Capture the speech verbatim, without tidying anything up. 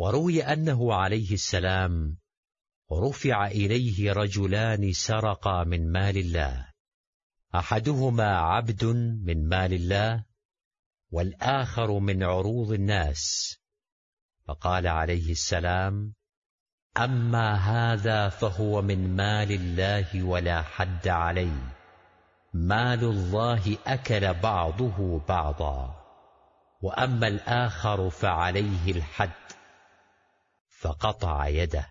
وروي أنه عليه السلام رفع إليه رجلان سرقا من مال الله، أحدهما عبد من مال الله والآخر من عروض الناس، فقال عليه السلام: أما هذا فهو من مال الله ولا حد عليه، مال الله أكل بعضه بعضا، وأما الآخر فعليه الحد، فقطع يده.